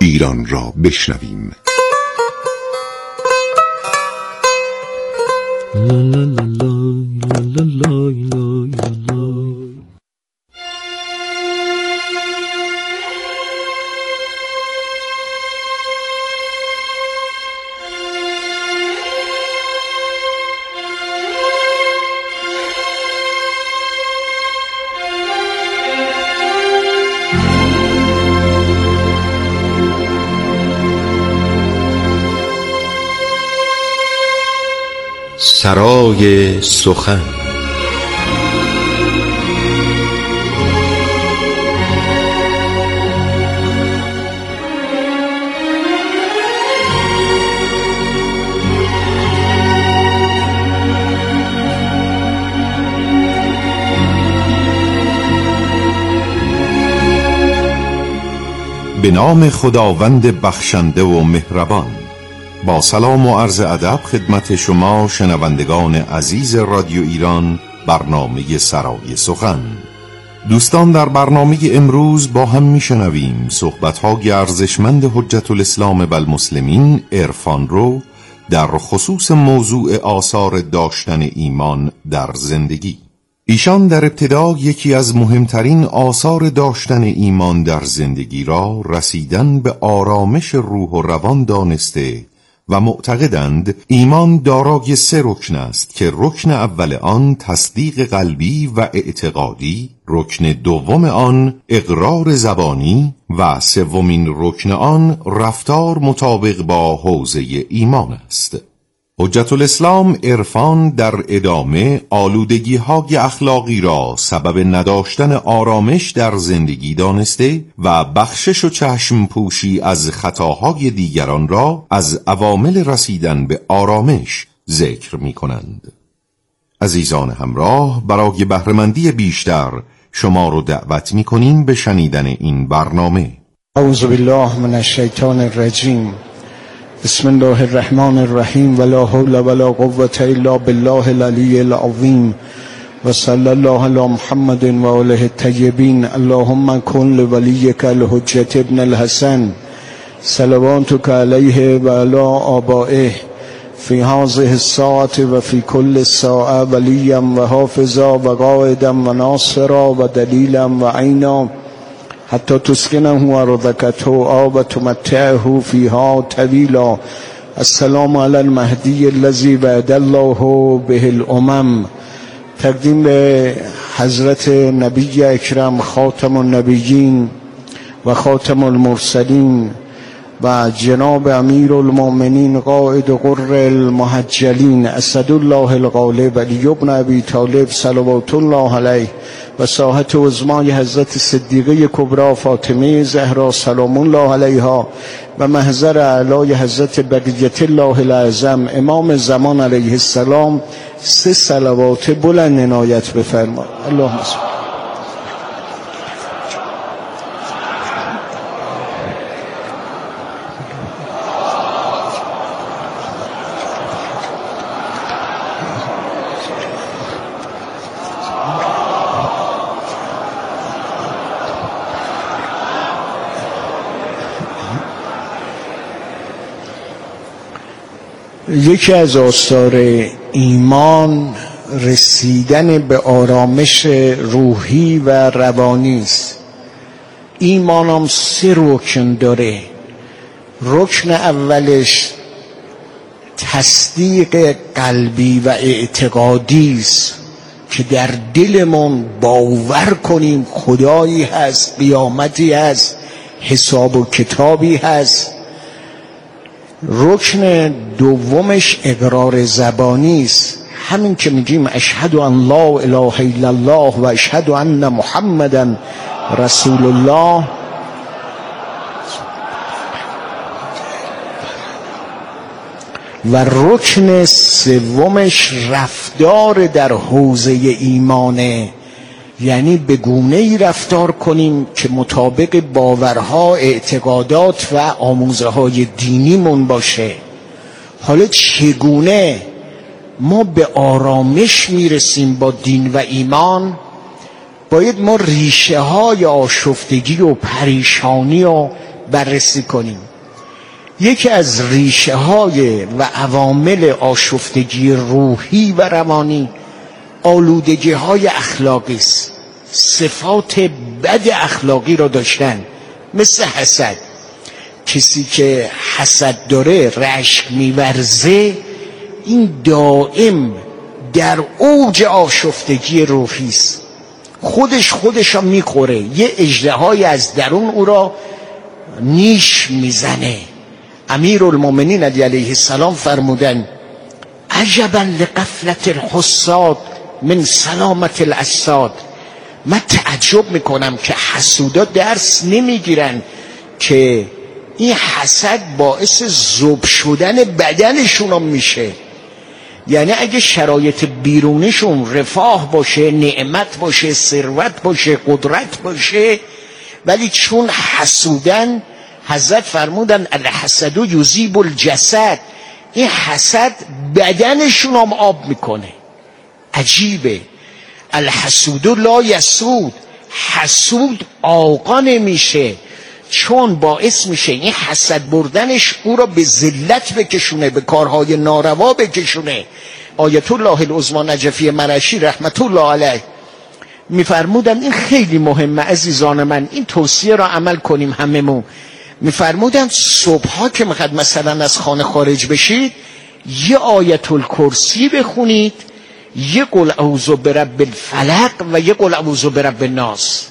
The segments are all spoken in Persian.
ایران را بشنویم. سرای سخن. به نام خداوند بخشنده و مهربان. با سلام و عرض ادب خدمت شما شنوندگان عزیز رادیو ایران، برنامه سرای سخن. دوستان، در برنامه امروز با هم میشنویم صحبت‌های ارزشمند حجت الاسلام والمسلمین عرفان رو در خصوص موضوع آثار داشتن ایمان در زندگی. ایشان در ابتدا یکی از مهمترین آثار داشتن ایمان در زندگی را رسیدن به آرامش روح و روان دانسته و معتقدند ایمان دارای 3 رکن است که رکن اول آن تصدیق قلبی و اعتقادی، رکن دوم آن اقرار زبانی و سومین رکن آن رفتار مطابق با حوزه ایمان است. حجت الاسلام عرفان در ادامه آلودگی‌های اخلاقی را سبب نداشتن آرامش در زندگی دانسته و بخشش و چشم پوشی از خطاهای دیگران را از عوامل رسیدن به آرامش ذکر می کنند. عزیزان همراه، برای بهره‌مندی بیشتر شما رو دعوت می کنیم به شنیدن این برنامه. اعوذ بالله من الشیطان الرجیم. بسم الله الرحمن الرحیم ولا حول ولا قوة الا بالله العلی العظیم و صلی الله علی محمد و آله الطیبین. اللهم کن لولیک الحجة ابن الحسن صلواتک علیه و علی آبائه فی هذه الساعة و فی کل ساعة ولیا و حافظا و قائدا و ناصرا و دلیلا و عینا حتی تسکنه ارضکته و تمتعه فیها طویلا. السلام علی المهدی الذی وعد الله به الامم. تقدیم به حضرت نبی اکرم خاتم النبیین و خاتم المرسلین و جناب امیر المؤمنین قائد غر المحجلین اسدالله الغالب علی بن ابی طالب صلوات الله علیه و ساحت عظمای حضرت صدیقه کبری فاطمه زهرا سلام الله علیها و محضر اعلای حضرت بقیت الله الاعظم امام زمان علیه السلام 3 صلوات بلند عنایت بفرما. اللهم صل. یکی از آثار ایمان رسیدن به آرامش روحی و روانی است. ایمان هم 3 رکن داره. رکن اولش تصدیق قلبی و اعتقادی است که در دلمون باور کنیم خدایی هست، قیامتی هست، حساب و کتابی هست. رکن دومش اقرار زبانی است، همین که میگیم اشهد ان لا اله الا الله و اشهد ان محمدا رسول الله. و رکن سومش رفتار در حوزه ایمانه، یعنی به گونه‌ای رفتار کنیم که مطابق باورها، اعتقادات و آموزه‌های دینیمون باشه. حالا چگونه ما به آرامش میرسیم با دین و ایمان؟ باید ما ریشه های آشفتگی و پریشانی و بررسی کنیم. یکی از ریشه های و عوامل آشفتگی روحی و روانی آلودگی های اخلاقی است. صفات بد اخلاقی را داشتن، مثل حسد. کسی که حسد داره، رشک می‌ورزه، این دائم در اوج آشفتگی روحی است. خودش را میخوره، یه اژدهای از درون او را نیش میزنه. امیرالمومنین علیه السلام فرمودن عجبا لغفلة الحساد من سلامت الاساد. من تعجب میکنم که حسودا درس نمیگیرن که این حسد باعث ذوب شدن بدنشون میشه. یعنی اگه شرایط بیرونشون رفاه باشه، نعمت باشه، ثروت باشه، قدرت باشه، ولی چون حسودن، حضرت فرمودن الحسد یذیب الجسد، این حسد بدنشون هم آب میکنه. عجیبه. الحسود لا یسود، حسود آقا نمیشه، چون باعث میشه این حسد بردنش او را به ذلت بکشونه، به کارهای ناروا بکشونه. آیت الله العظمی نجفی مرشی رحمت الله علیه میفرمودن، این خیلی مهمه عزیزان من، این توصیه را عمل کنیم هممون. میفرمودن صبحها که میخواد مثلا از خانه خارج بشید، یه آیت الکرسی بخونید، یه قل اعوذ برب الفلق و یه قل اعوذ برب الناس.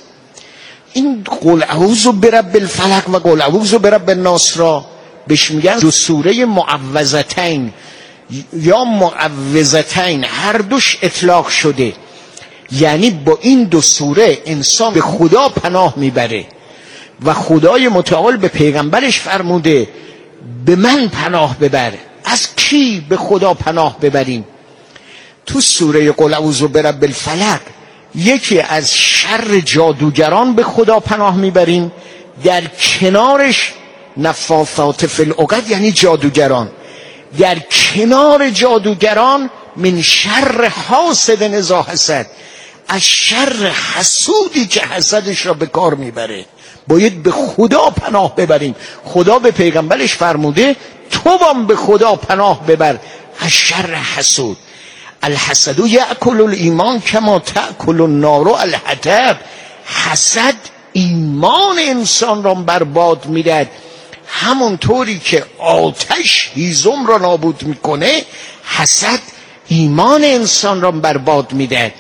این قل اعوذ برب الفلق و قل اعوذ برب الناس را بهش میگن دو سوره معوذتین یا معوذتین، هر دوش اطلاق شده. یعنی با این دو سوره انسان به خدا پناه میبره و خدای متعال به پیغمبرش فرموده به من پناه ببر. از کی به خدا پناه ببریم؟ تو سوره قل اعوذ برب الفلق یکی از شر جادوگران به خدا پناه میبریم، در کنارش نفاثات فی العقد یعنی جادوگران، در کنار جادوگران من شر حاسد اذا حسد، از شر حسودی که حسدش را به کار میبره. باید به خدا پناه ببریم. خدا به پیغمبرش فرموده تو هم به خدا پناه ببر از شر حسود. الحسد یأکل الایمان کما تأکل النار الحطب. حسد ایمان انسان را برباد می‌دهد، همونطوری که آتش هیزم را نابود میکنه، حسد ایمان انسان را برباد میدهد.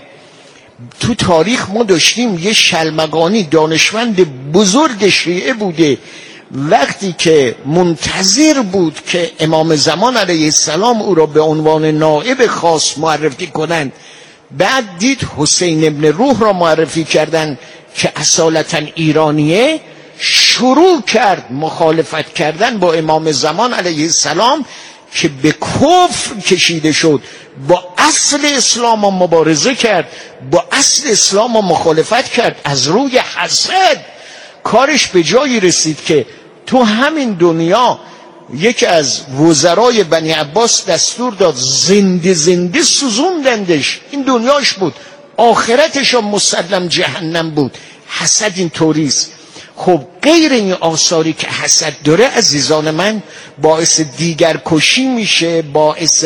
تو تاریخ ما داشتیم یه شلمغانی دانشمند بزرگ شیعه بوده، وقتی که منتظر بود که امام زمان علیه السلام او را به عنوان نائب خاص معرفی کنند، بعد دید حسین ابن روح را معرفی کردن که اصالتا ایرانیه، شروع کرد مخالفت کردن با امام زمان علیه السلام که به کفر کشیده شد. با اصل اسلام ها مبارزه کرد، با اصل اسلام ها مخالفت کرد. از روی حسد کارش به جایی رسید که تو همین دنیا یکی از وزرای بنی عباس دستور داد زنده سوزوندندش. این دنیاش بود، آخرتش هم مسلم جهنم بود. حسد این طوریست. خب غیر این آثاری که حسد داره عزیزان من، باعث دیگر کشی میشه، باعث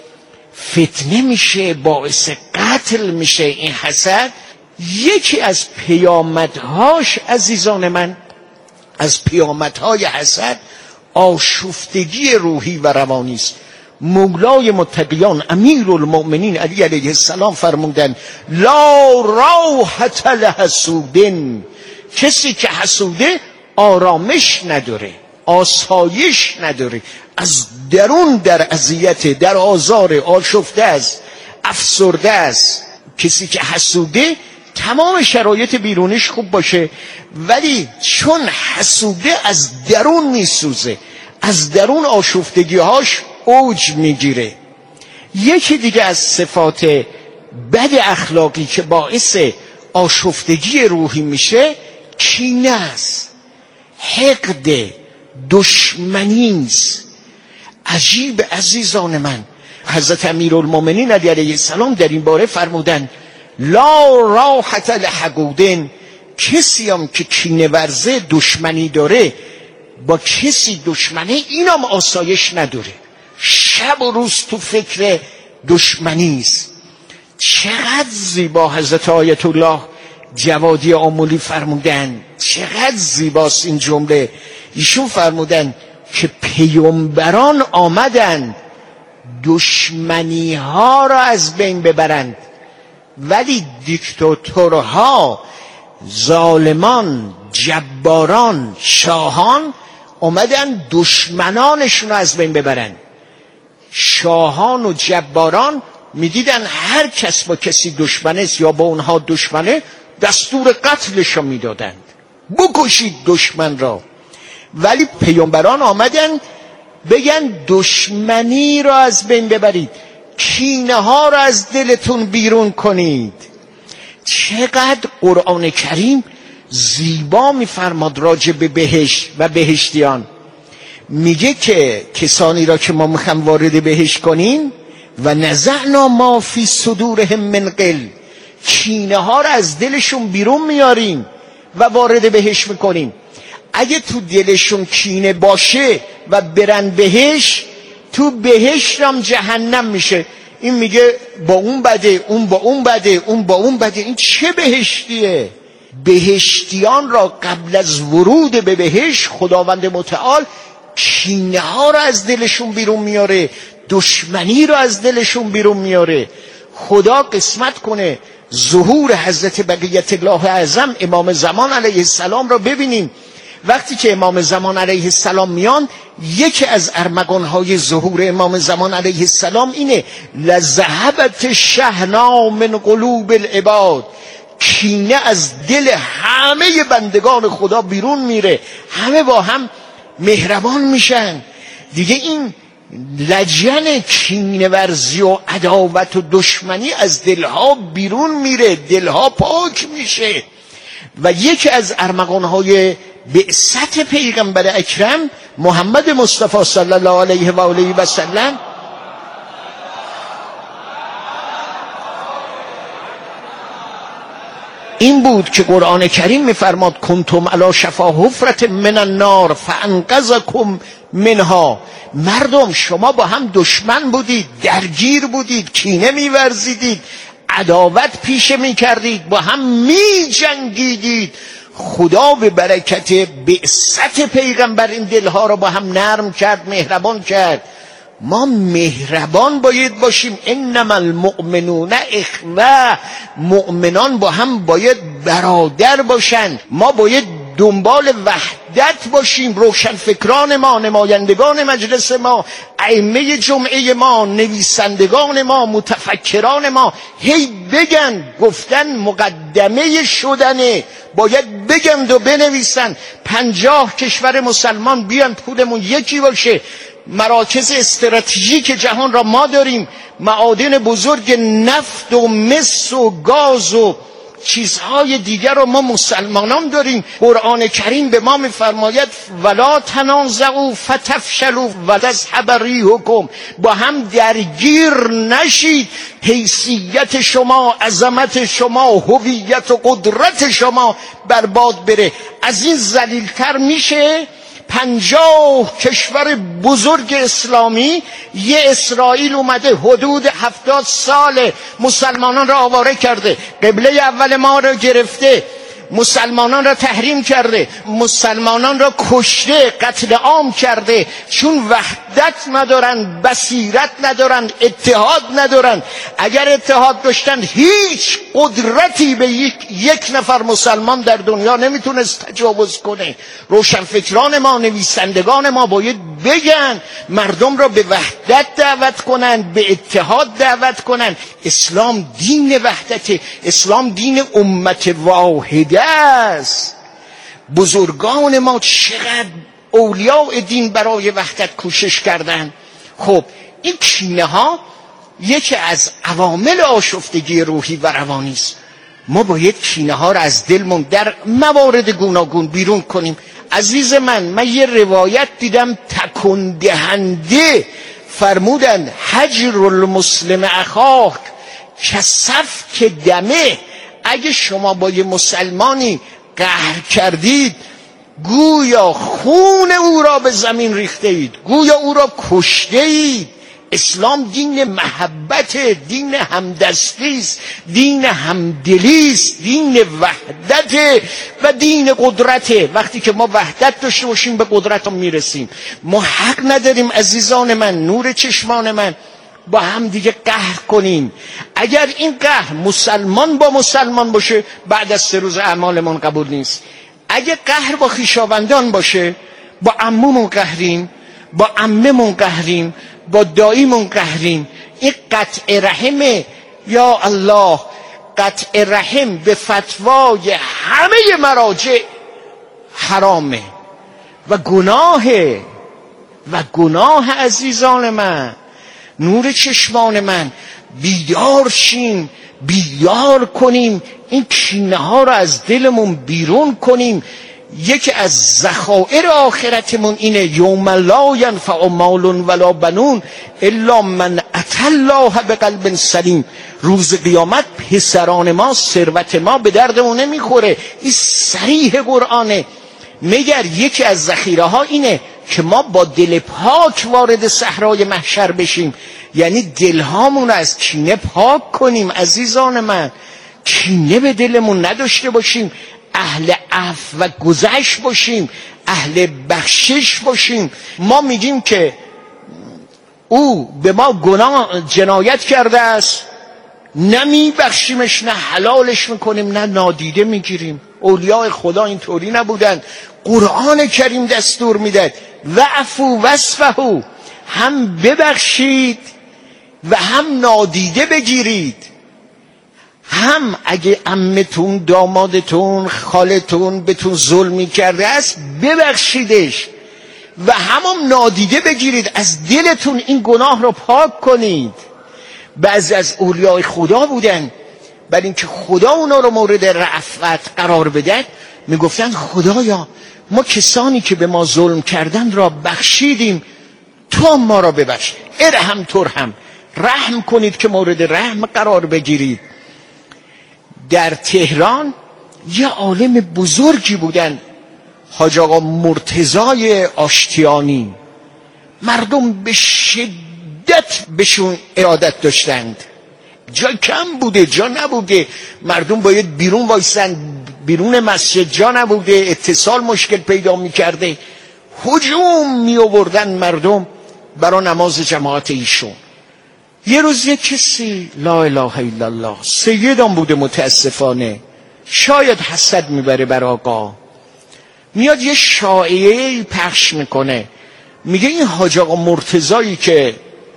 فتنه میشه، باعث قتل میشه. این حسد یکی از پیامدهاش عزیزان من، از پیامدهای حسد آشفتگی روحی و روانی است. مولای متقیان امیرالمؤمنین علی علیه السلام فرمودن لا راحة لحسودن، کسی که حسوده آرامش نداره، آسایش نداره، از درون در اذیت، در آزار، آشفته است، افسرده است. کسی که حسوده تمام شرایط بیرونش خوب باشه، ولی چون حسوده از درون میسوزه، از درون آشفتگیهاش اوج میگیره. یکی دیگه از صفات بد اخلاقی که باعث آشفتگی روحی میشه کینه است، حقد، دشمنی است. عجیب عزیزان من، حضرت امیرالمومنین علیه السلام در این باره فرمودن لا راحة لحقودن، کسی هم که کینه ورزه، دشمنی داره، با کسی دشمنه، اینم آسایش نداره، شب و روز تو فکر دشمنی است. چقدر زیبا حضرت آیت الله جوادی آملی فرمودن، چقدر زیباست این جمله. ایشون فرمودن که پیامبران آمدند دشمنی ها را از بین ببرند، ولی دیکتاتورها، ظالمان، جباران، شاهان آمدن دشمنانشون را از بین ببرند. شاهان و جباران میدیدن هر کس با کسی دشمنه یا با اونها دشمنه دستور قتلش را میدادند، بکشید دشمن را. ولی پیامبران آمدن بگن دشمنی را از بین ببرید، کینه ها را از دلتون بیرون کنید. چقدر قرآن کریم زیبا میفرماد راجع به بهشت و بهشتیان. میگه که کسانی را که ما میخوایم وارد بهشت کنیم و نزعنا ما فی صدورهم من غل، کینه ها را از دلشون بیرون میاریم و وارد بهشت میکنیم. اگه تو دلشون کینه باشه و برن بهشت، تو بهشت هم جهنم میشه. این میگه با اون بده، اون با اون بده، اون با اون بده. این چه بهشتیه؟ بهشتیان را قبل از ورود به بهشت خداوند متعال کینه ها را از دلشون بیرون میاره، دشمنی را از دلشون بیرون میاره. خدا قسمت کنه ظهور حضرت بقیت الله اعظم امام زمان علیه السلام را ببینیم. وقتی که امام زمان علیه السلام میان، یکی از ارمغان‌های ظهور امام زمان علیه السلام اینه لذهبت شحنا من قلوب العباد، کینه از دل همه بندگان خدا بیرون میره، همه با هم مهربان میشن دیگه. این لجن کینه ورزی و عداوت و دشمنی از دلها بیرون میره، دلها پاک میشه. و یکی از ارمغان‌های بعثت پیغمبر اکرم محمد مصطفی صلی الله علیه و آله و سلم این بود که قرآن کریم میفرماد کنتم علی شفا حفرة من النار فانقذکم منها. مردم شما با هم دشمن بودید، درگیر بودید، کینه میورزیدید، عداوت پیشه میکردید، با هم میجنگیدید. خدا به برکت بعثت پیغمبر این دلها رو با هم نرم کرد، مهربان کرد. ما مهربان باید باشیم. انما المؤمنون اخوه، مؤمنان با هم باید برادر باشن. ما باید دنبال وحدت باشیم. روشنفکران ما، نمایندگان مجلس ما، ائمه جمعه ما، نویسندگان ما، متفکران ما هی بگن، گفتن مقدمه شدنه، باید بگن و بنویسن. 50 کشور مسلمان بیان پولمون یکی باشه. مراکز استراتژیک جهان را ما داریم، معادن بزرگ نفت و مس و گاز و چیزهای دیگر رو ما مسلمانان داریم. قرآن کریم به ما میفرماید ولا تنازعوا فتفشلوا وتذهب ریحکم، با هم درگیر نشید، حیثیت شما، عظمت شما، هویت و قدرت شما برباد بره. از این ذلیل‌تر میشه 50 کشور بزرگ اسلامی، یه اسرائیل اومده حدود 70 سال مسلمانان را آواره کرده، قبله اول ما را گرفته، مسلمانان را تحریم کرده، مسلمانان را کشته، قتل عام کرده. چون وحدت ندارن، بصیرت ندارن، اتحاد ندارن. اگر اتحاد داشتن هیچ قدرتی به یک نفر مسلمان در دنیا نمیتونست تجاوز کنه. روشنفکران ما، نویسندگان ما باید بگن، مردم را به وحدت دعوت کنن، به اتحاد دعوت کنن. اسلام دین وحدته، اسلام دین امت واحده است. بزرگان ما چقدر اولیاء دین برای وحدت کوشش کردن. خب این کینه ها یکی از عوامل آشفتگی روحی و روانی است. ما باید کینه ها را از دلمون در موارد گوناگون بیرون کنیم. عزیز من یه روایت دیدم، تکون دهنده فرمودن حجر المسلم اخاک کسفک دمه. اگه شما با یه مسلمانی قهر کردید، گویا خون او را به زمین ریخته اید، گویا او را کشته اید. اسلام دین محبت، دین همدستی است، دین همدلی است، دین وحدت و دین قدرت. وقتی که ما وحدت داشته باشیم به قدرت هم میرسیم. ما حق نداریم عزیزان من، نور چشمان من، با هم دیگه قهر کنیم. اگر این قهر مسلمان با مسلمان باشه، بعد از 3 روز اعمالمون قبول نیست. اگه قهر با خویشاوندان باشه، با عمومون قهریم، با عممون قهریم، با داییمون قهریم. این قطع رحمه. یا الله، قطع رحم به فتوای همه مراجع حرامه و گناهه و گناه. عزیزان من، نور چشمان من، بیدار شیم، بیدار کنیم، این کینه ها رو از دلمون بیرون کنیم. یکی از ذخایر آخرتمون اینه یوم لا ینفع مال ولا بنون الا من اتى الله بقلب سلیم. روز قیامت پسران ما، ثروت ما به دردمون نمیخوره. این صریح قرآنه. مگر یکی از ذخیره ها اینه که ما با دل پاک وارد صحرای محشر بشیم، یعنی دلهامون رو از کینه پاک کنیم. عزیزان من، کینه به دلمون نداشته باشیم، اهل عفو و گذشت باشیم، اهل بخشش باشیم. ما میگیم که او به ما جنایت کرده است، نه بخشیمش، نه حلالش میکنیم، نه نادیده میگیریم. اولیاء خدا اینطوری نبودن. قرآن کریم دستور میداد وعفو واصفحوا، هم ببخشید و هم نادیده بگیرید. هم اگه عمتون، دامادتون، خالتون بهتون ظلمی کرده است، ببخشیدش و هم نادیده بگیرید. از دلتون این گناه رو پاک کنید. بعضی از اولیاء خدا بودن، برای اینکه خدا اونا رو مورد رأفت قرار بده، میگفتن خدایا ما کسانی که به ما ظلم کردن را بخشیدیم، تو ما را ببخش. ارحم ترحم، رحم کنید که مورد رحم قرار بگیرید. در تهران یه عالم بزرگی بودن، حاج آقا مرتضای آشتیانی. مردم به شدت بهشون ارادت داشتند. جا کم بوده، جا نبوده، مردم باید بیرون وایسن، بیرون مسجد جا نبوده، اتصال مشکل پیدا میکرده، هجوم میآوردن مردم برای نماز جماعت ایشون. یه روز یک کسی، لا اله الا الله، سیدم بوده متاسفانه، شاید حسد میبره بر آقا، میاد یه شایعه پخش میکنه، میگه این حاج آقا مرتضایی که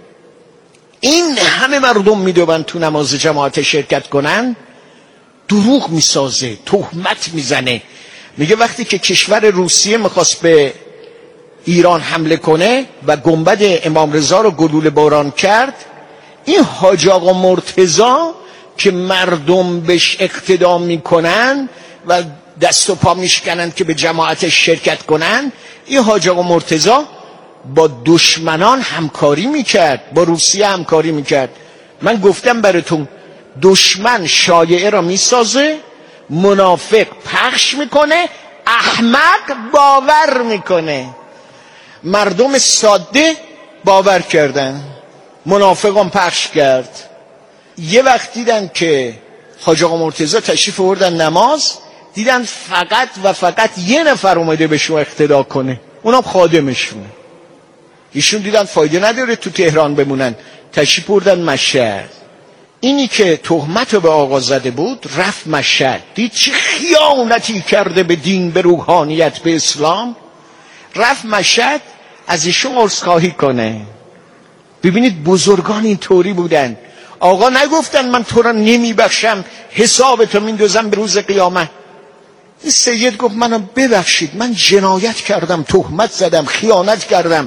این همه مردم میدوبن تو نماز جماعت شرکت کنن، دروغ میسازه، تهمت میزنه. میگه وقتی که کشور روسیه میخواست به ایران حمله کنه و گنبد امام رضا رو گلوله باران کرد، این حاج آقا مرتضا که مردم بهش اقتدا میکنن و دست و پا میشکنن که به جماعتش شرکت کنن، این حاج آقا مرتضا با دشمنان همکاری میکرد، با روسیه همکاری میکرد. من گفتم براتون، دشمن شایعه را میسازه، منافق پخش میکنه، احمق باور میکنه. مردم ساده باور کردن، منافقان پخش کرد. یه وقت دیدن که حاج آقا مرتضی تشریف آوردن نماز، دیدن فقط و فقط یه نفر اومده بهشون اقتدا کنه، اونم خادمشونه. ایشون دیدن فایده نداره تو تهران بمونن، تشریف آوردن مشهد. اینی که تهمت به آقا زده بود رفت مشهد، دید چه خیانتی کرده به دین، به روحانیت، به اسلام. رفت مشهد از ایشون عذرخواهی کنه. ببینید بزرگان این طوری بودن. آقا نگفتن من تو را نمیبخشم، حسابتو میندازم به روز قیامت. این سید گفت منو ببخشید، من جنایت کردم، تهمت زدم، خیانت کردم،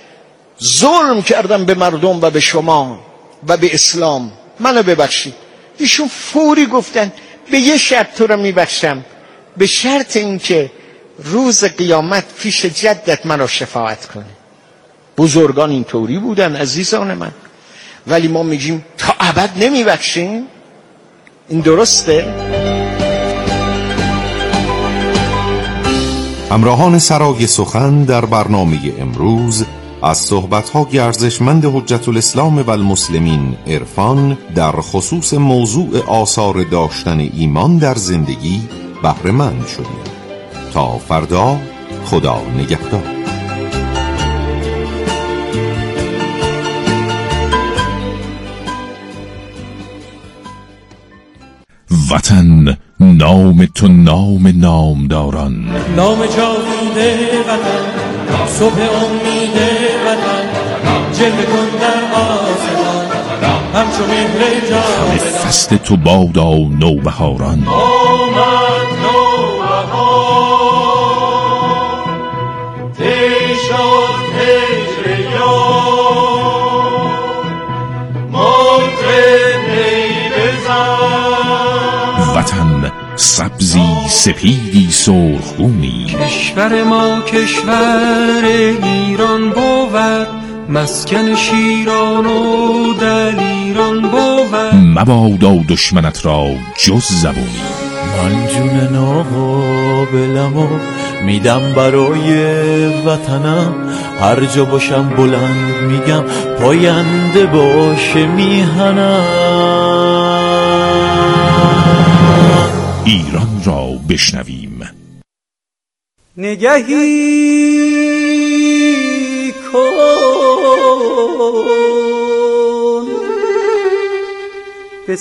ظلم کردم به مردم و به شما و به اسلام، منو ببخشید. ایشون فوری گفتن به یه شرط تو را میبخشم، به شرط اینکه روز قیامت پیش جدت منو شفاعت کنه. بزرگان این طوری بودن عزیزان من. ولی ما میگیم تا ابد نمیبخشیم. این درسته؟ همراهان سرای سخن در برنامه امروز از صحبت‌های ارزشمند حجت الاسلام و المسلمین عرفان در خصوص موضوع آثار داشتن ایمان در زندگی بهره مند شدیم. تا فردا، خدا نگهدار. وطن نام تو نام نامداران، نام جاوید وطن، صبح امید وطن، جلوه کن در آسمان همچو مهر جاودان. فصل تو بادا نوبهاران، آمد نوبهار، طی شد هجر یار، مطرب نی بزن. وطن سبزی سپیدی سرخگونی، کشور ما کشور ایران بود، مسکن شیران و دلیران بود. مبادا دشمنت را جز زبونی، من جون ناقابلمو میدم برای وطنم، هر جا باشم بلند میگم پاینده باشه میهنم. ایران را بشنویم. نگهی کن به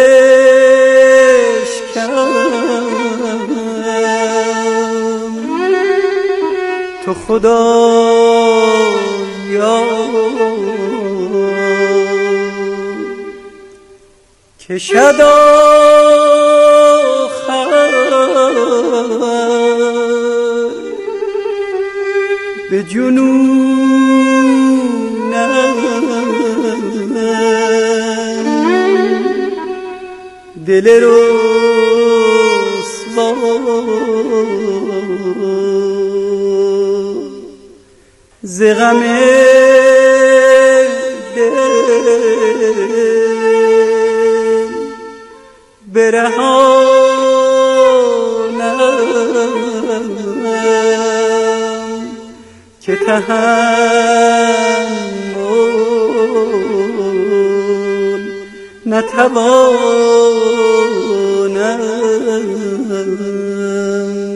سرشکم، تو خدایا کشد به جنونم، دل رسوا ز غم دل برهانم که تحمل نتوانم.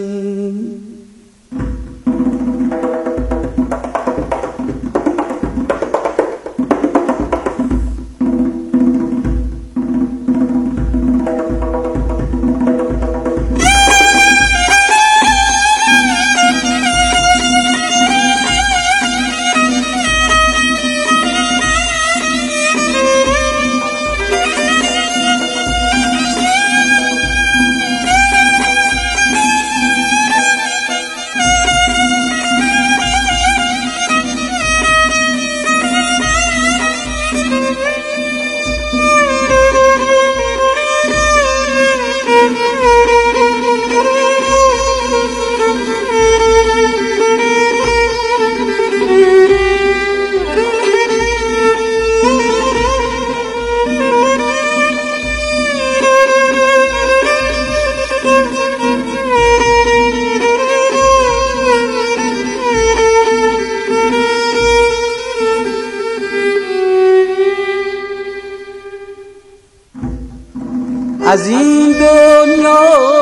از این دنیا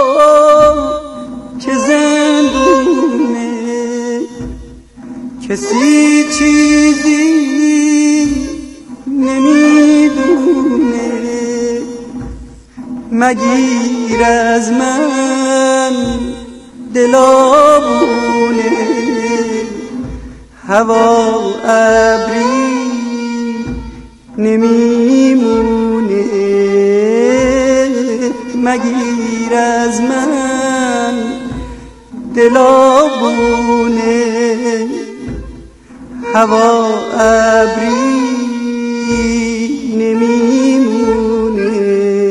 که زندونه، کسی چیزی نمیدونه، مگیر از من دلابونه، هوا ابری نمیمونه، مگیر از من دلابونه، هوا ابری نمیمونه.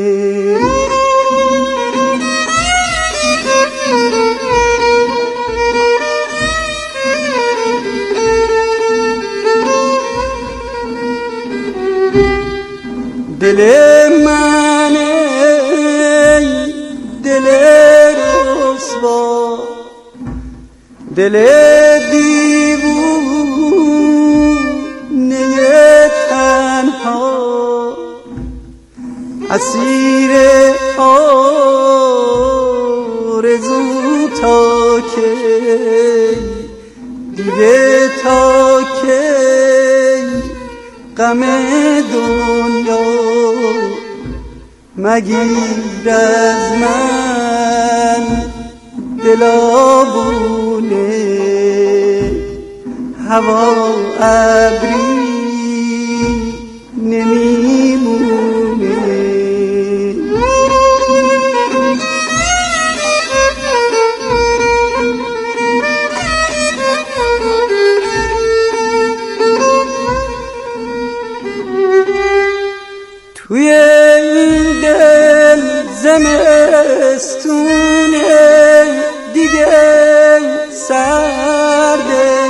دل من ای دل رسوا دل دیوونه تنها اسیر آرزو تا که دیگه تا که غم دنیا مگیر از من دلابونه هوا ابری نمیمونه توی این دل زمستونه دیگه سرد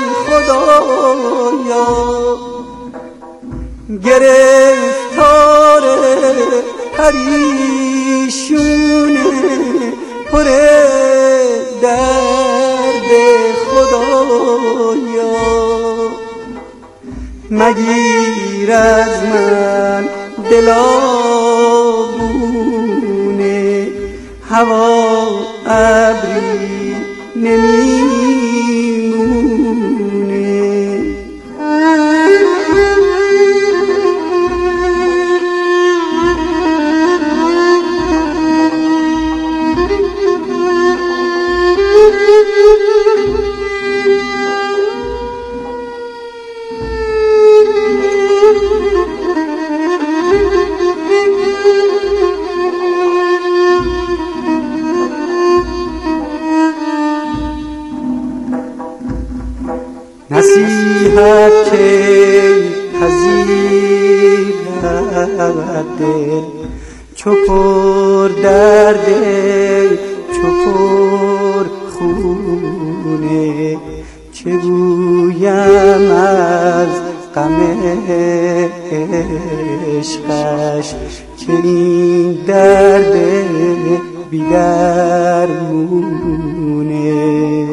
خدایا گرفتار پریشونه پر درد خدایا مگیر از من دلابونه هوا ابری نمیمونه نصیحت که پذیرد دل چو پر درده چو پر خونه چه گویم از غم عشقش که این درد بی درمونه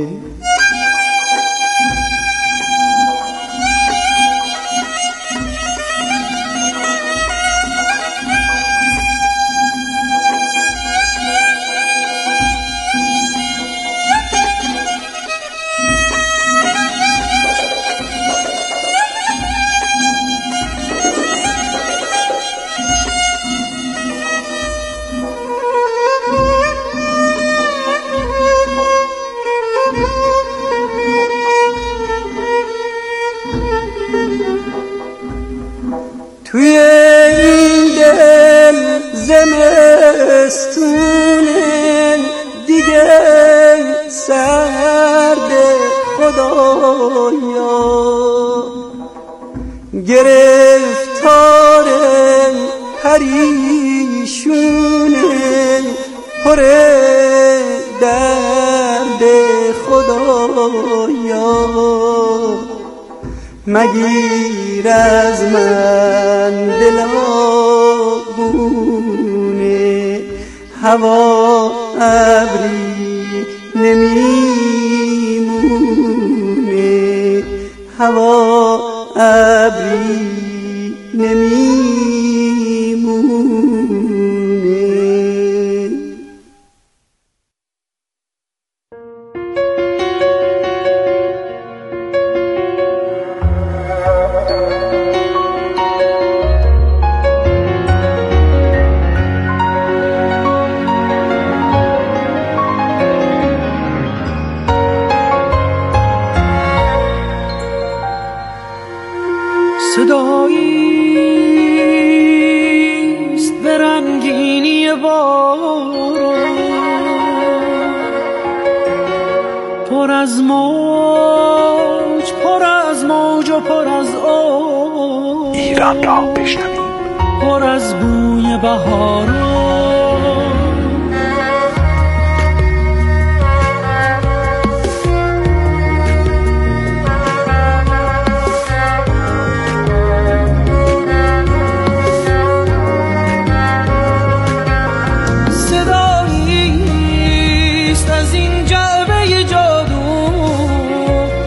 توی این دل زمستونه دیگه سرد خدایا گرفتار پریشونه پر درد خدایا مگیر از من دلابونه هوا ابری نمیمونه هوا ابری نمیمونه صداییست به رنگینی باران پر از موج و پر از آب ایران را بشنویم پر از بوی بهاران